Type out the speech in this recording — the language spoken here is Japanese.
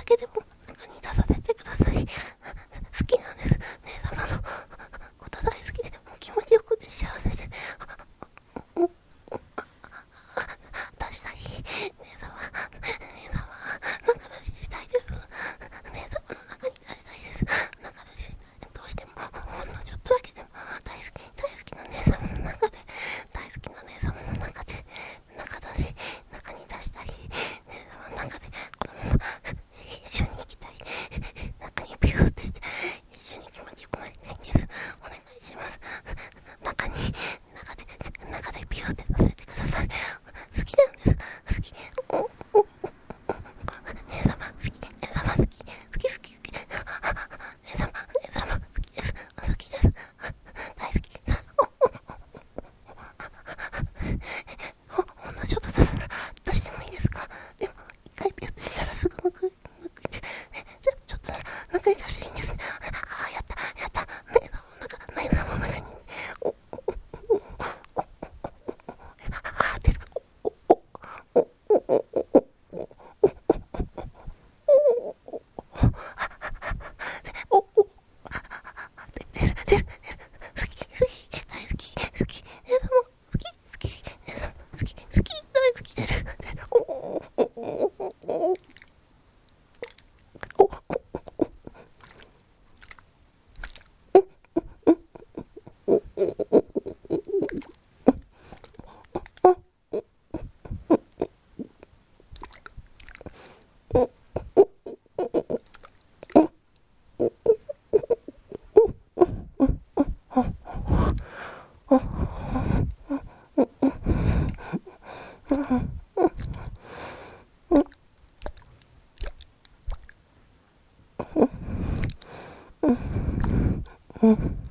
けでも中に出させてください。好きなんです。姉様のこと大好きで、もう気持ちよくて幸せで。出したい。姉様、中出ししたいです。姉様の中に出したいです。中出し、どうしても、ほんのちょっとだけでも、大好きな姉様の中で、大好きな姉様の中で、中出し、中に出したい。姉様の中で、このまま、一緒に行きたい。中にピューってして、一緒に気持ちよくなりたいんです。お願いします。中でピューってさせてください。好きなんです。好き。姉様好き。姉様好き。好き。姉様好きです。好きです。大好きです。ほんのちょっとだから出してもいいですか？でも一回ピュッてしたらすぐむくってじゃあちょっとなら中に出していいんですね。やった姉様の中に出る。出る。好き。大好き。姉様好き。姉様好き。大好き。出る。うん。